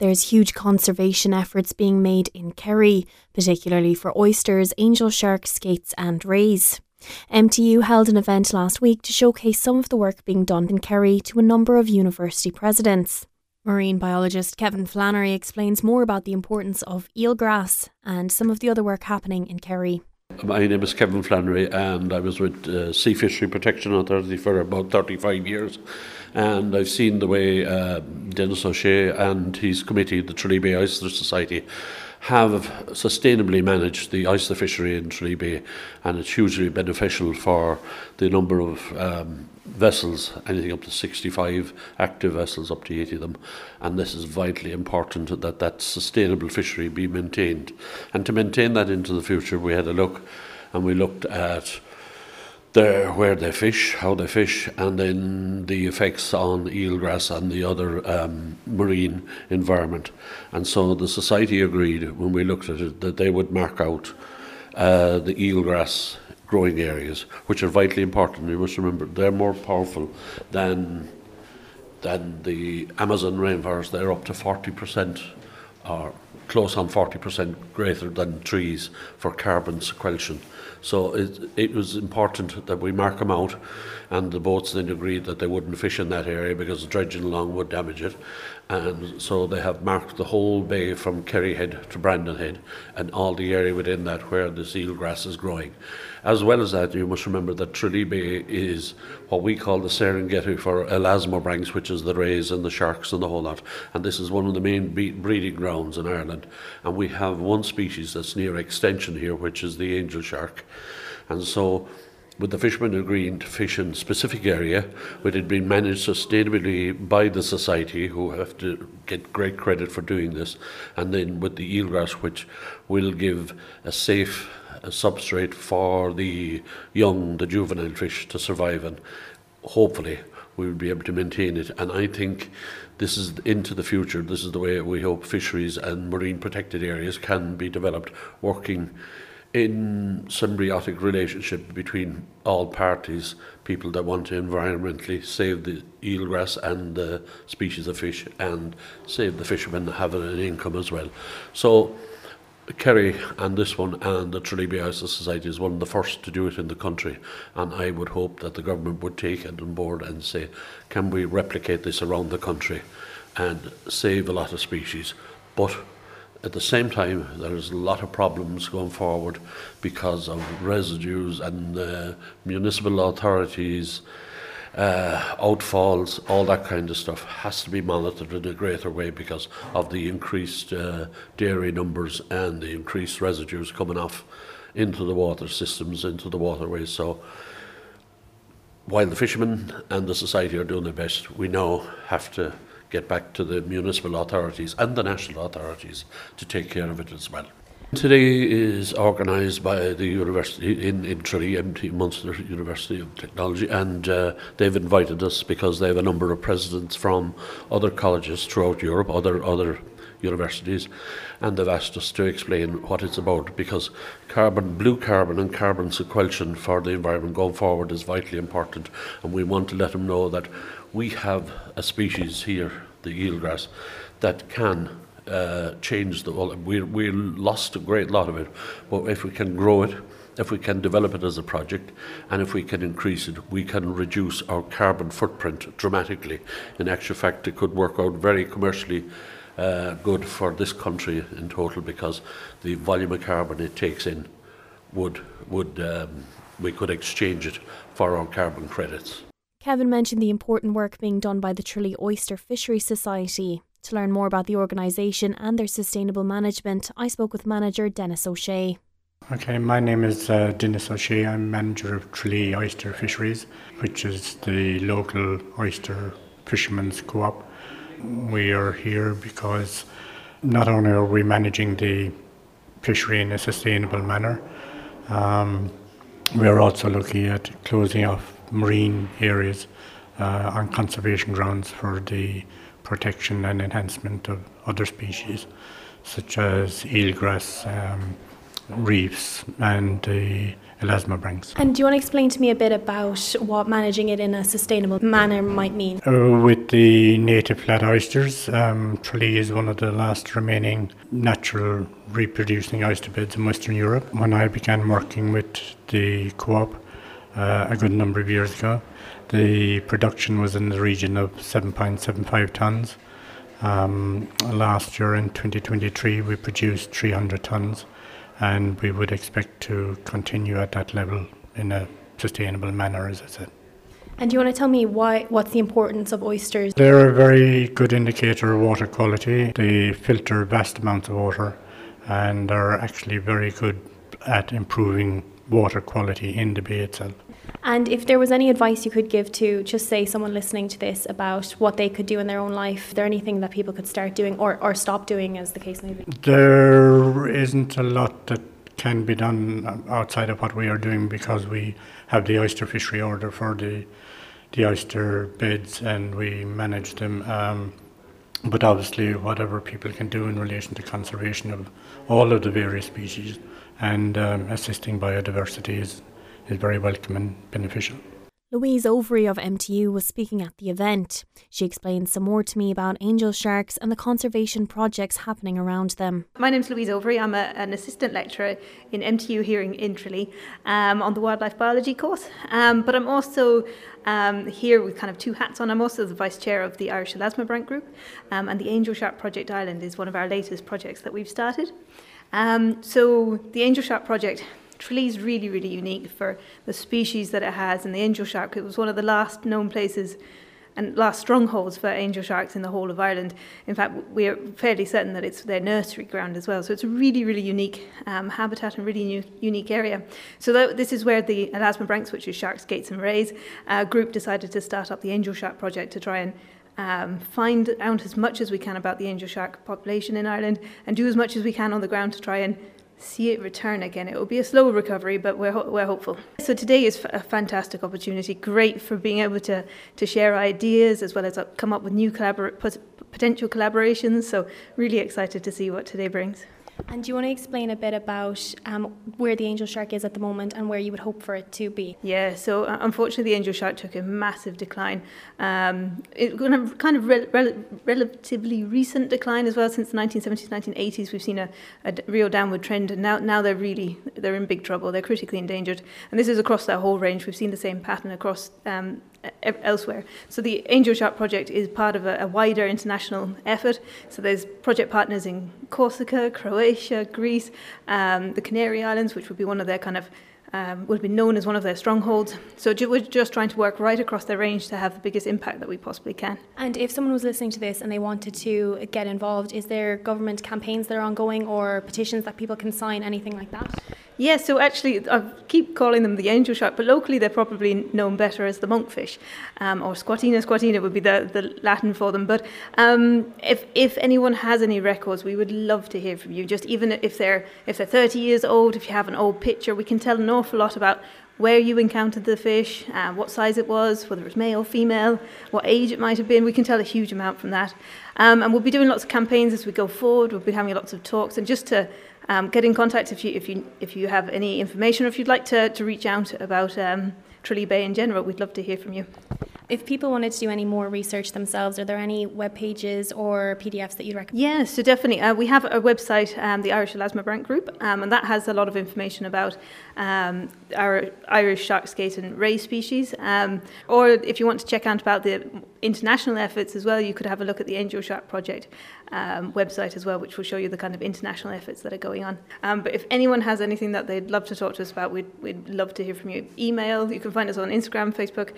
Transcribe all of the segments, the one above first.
There's huge conservation efforts being made in Kerry, particularly for oysters, angel sharks, skates and rays. MTU held an event last week to showcase some of the work being done in Kerry to a number of university presidents. Marine biologist Kevin Flannery explains more about the importance of eelgrass and some of the other work happening in Kerry. My name is Kevin Flannery and I was with Sea Fishery Protection Authority for about 35 years, and I've seen the way Dennis O'Shea and his committee, the Tralee Bay Oyster Society, have sustainably managed the oyster fishery in Tralee Bay, and it's hugely beneficial for the number of vessels, anything up to 65 active vessels, up to 80 of them, and this is vitally important that sustainable fishery be maintained. And to maintain that into the future, we had a look, and we looked at where they fish, how they fish, and then the effects on eelgrass and the other marine environment. And so the society agreed, when we looked at it, that they would mark out the eelgrass growing areas, which are vitally important. You must remember, they're more powerful than the Amazon rainforest. They're up to 40%, or close on 40% greater than trees for carbon sequestration. So it was important that we mark them out, and the boats then agreed that they wouldn't fish in that area because dredging along would damage it. And so they have marked the whole bay from Kerry Head to Brandon Head and all the area within that where the eelgrass is growing. As well as that, you must remember that Tralee Bay is what we call the Serengeti for elasmobranchs, which is the rays and the sharks and the whole lot. And this is one of the main breeding grounds in Ireland. And we have one species that's near extinction here, which is the angel shark. And so, with the fishermen agreeing to fish in a specific area, which had been managed sustainably by the society, who have to get great credit for doing this, and then with the eelgrass, which will give a safe substrate for the young, the juvenile fish to survive, and hopefully we will be able to maintain it. And I think this is into the future. This is the way we hope fisheries and marine protected areas can be developed, working in symbiotic relationship between all parties, people that want to environmentally save the eelgrass and the species of fish, and save the fishermen having an income as well. So Kerry and this one and the Tralee Bay Oyster Society is one of the first to do it in the country, and I would hope that the government would take it on board and say, can we replicate this around the country and save a lot of species? But at the same time, there's a lot of problems going forward because of residues, and municipal authorities, outfalls, all that kind of stuff has to be monitored in a greater way because of the increased dairy numbers and the increased residues coming off into the water systems, into the waterways. So while the fishermen and the society are doing their best, we now have to get back to the municipal authorities and the national authorities to take care of it as well. Today is organised by the university in Tralee, MT Munster University of Technology, and they've invited us because they have a number of presidents from other colleges throughout Europe, other universities, and they've asked us to explain what it's about, because blue carbon and carbon sequestration for the environment going forward is vitally important, and we want to let them know that we have a species here, the eelgrass, that can change the world. We lost a great lot of it, but if we can grow it, if we can develop it as a project, and if we can increase it, we can reduce our carbon footprint dramatically. In actual fact, it could work out very commercially good for this country in total, because the volume of carbon it takes in we could exchange it for our carbon credits. Kevin mentioned the important work being done by the Tralee Oyster Fishery Society. To learn more about the organisation and their sustainable management, I spoke with manager Dennis O'Shea. Okay, my name is Dennis O'Shea. I'm manager of Tralee Oyster Fisheries, which is the local oyster fishermen's co-op. We are here because not only are we managing the fishery in a sustainable manner, we are also looking at closing off marine areas on conservation grounds for the protection and enhancement of other species, such as eelgrass, reefs and the elasmobranchs. And do you want to explain to me a bit about what managing it in a sustainable manner might mean? With the native flat oysters, Tralee is one of the last remaining natural reproducing oyster beds in Western Europe. When I began working with the co-op a good number of years ago, the production was in the region of 7.75 tonnes. Last year in 2023 we produced 300 tonnes, and we would expect to continue at that level in a sustainable manner, as I said. And do you want to tell me what's the importance of oysters? They're a very good indicator of water quality. They filter vast amounts of water and are actually very good at improving water quality in the bay itself. And if there was any advice you could give to, just say, someone listening to this about what they could do in their own life, is there anything that people could start doing or stop doing, as the case may be? There isn't a lot that can be done outside of what we are doing, because we have the oyster fishery order for the oyster beds and we manage them. But obviously whatever people can do in relation to conservation of all of the various species and assisting biodiversity is very welcome and beneficial. Louise Overy of MTU was speaking at the event. She explained some more to me about angel sharks and the conservation projects happening around them. My name's Louise Overy. I'm an assistant lecturer in MTU here in Tralee on the wildlife biology course. But I'm also here with kind of two hats on. I'm also the vice chair of the Irish Elasmobranch group, and the Angel Shark Project Ireland is one of our latest projects that we've started. So the Angel Shark Project, Tralee is really, really unique for the species that it has, and the angel shark, it was one of the last known places and last strongholds for angel sharks in the whole of Ireland. In fact, we are fairly certain that it's their nursery ground as well. So it's a really, really unique habitat and really unique area. So this is where the Elasmobranchs, which is sharks, skates and rays, group decided to start up the Angel Shark Project to try and find out as much as we can about the angel shark population in Ireland and do as much as we can on the ground to try and see it return again. It will be a slow recovery, but we're hopeful. So today is a fantastic opportunity, great for being able to share ideas as well as come up with new potential collaborations. So really excited to see what today brings. And do you want to explain a bit about where the angel shark is at the moment and where you would hope for it to be? Yeah, so unfortunately the angel shark took a massive decline. It kind of relatively recent decline as well. Since the 1970s, 1980s, we've seen a real downward trend, and now they're in big trouble. They're critically endangered, and this is across their whole range. We've seen the same pattern across elsewhere. So the Angel Shark Project is part of a wider international effort. So there's project partners in Corsica, Croatia, Greece, the Canary Islands, which would be one of their kind of would be known as one of their strongholds. So we're just trying to work right across their range to have the biggest impact that we possibly can. And if someone was listening to this and they wanted to get involved, is there government campaigns that are ongoing or petitions that people can sign, anything like that? Yeah, so actually I keep calling them the angel shark, but locally they're probably known better as the monkfish, or Squatina. Squatina would be the Latin for them. But if anyone has any records, we would love to hear from you. Just even if they're 30 years old, if you have an old picture, we can tell an awful lot about where you encountered the fish, what size it was, whether it was male, female, what age it might have been. We can tell a huge amount from that. And we'll be doing lots of campaigns as we go forward. We'll be having lots of talks, and just to get in contact if you have any information, or if you'd like to reach out about Tralee Bay in general, we'd love to hear from you. If people wanted to do any more research themselves, are there any web pages or PDFs that you'd recommend? Yeah, so definitely. We have a website, the Irish Elasmobranch Group, and that has a lot of information about our Irish shark, skate and ray species. Or if you want to check out about the international efforts as well, you could have a look at the Angel Shark Project website as well, which will show you the kind of international efforts that are going on. But if anyone has anything that they'd love to talk to us about, we'd love to hear from you. Email, you can find us on Instagram, Facebook,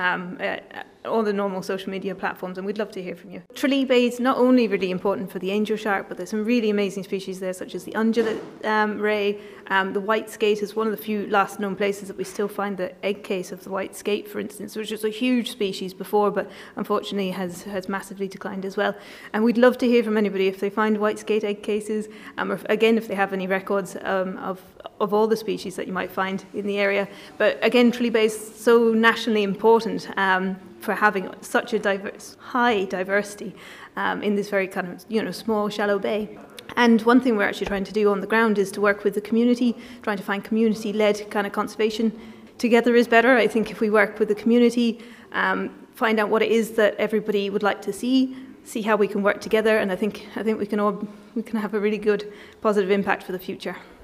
all the normal social media platforms, and we'd love to hear from you. Tralee Bay is not only really important for the angel shark, but there's some really amazing species there, such as the ungulate ray. The white skate is one of the few last known places that we still find the egg case of the white skate, for instance, which was a huge species before, but unfortunately has massively declined as well. And we'd love to hear from anybody if they find white skate egg cases, or if they have any records of all the species that you might find in the area. But again, Tralee Bay is so nationally important for having such a high diversity in this very kind of small, shallow bay. And one thing we're actually trying to do on the ground is to work with the community, trying to find community-led kind of conservation. Together is better. I think if we work with the community, find out what it is that everybody would like to see how we can work together, and I think we can have a really good positive impact for the future.